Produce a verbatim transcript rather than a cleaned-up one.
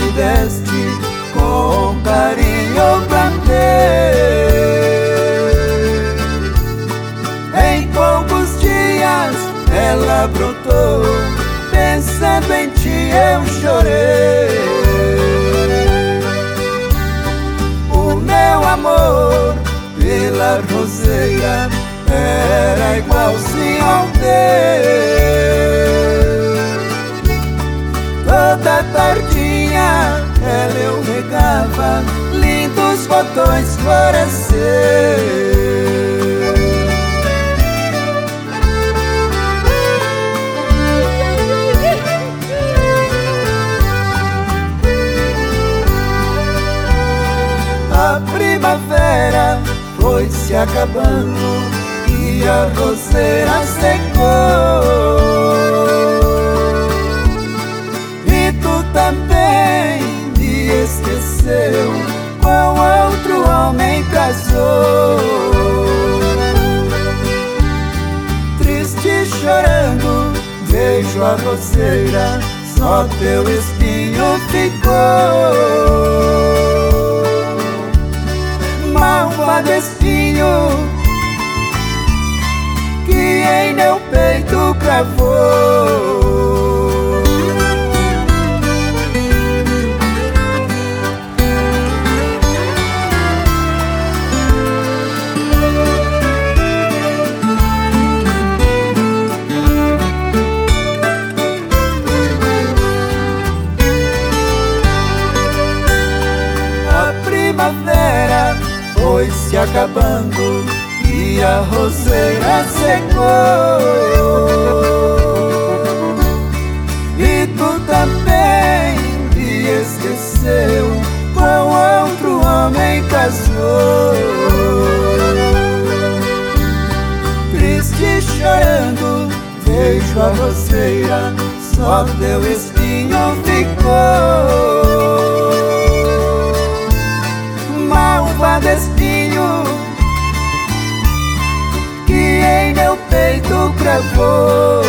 deste com carinho plantei. Em poucos dias ela brotou, pensando em ti eu chorei. O meu amor pela roseira era igualzinho ao teu. Toda tardinha ela eu regava, lindos botões florescer. A primavera foi se acabando e a roseira secou. E tu também me esqueceu, com outro homem casou. Triste chorando, vejo a roseira, só teu espinho ficou. Malvado espinho que em meu peito cravou. A primavera foi se acabando e a roseira secou. E tu também me esqueceu, com outro homem casou. Triste chorando, vejo a roseira, só teu espinho ficou. Malvado espinho que em meu peito cravou.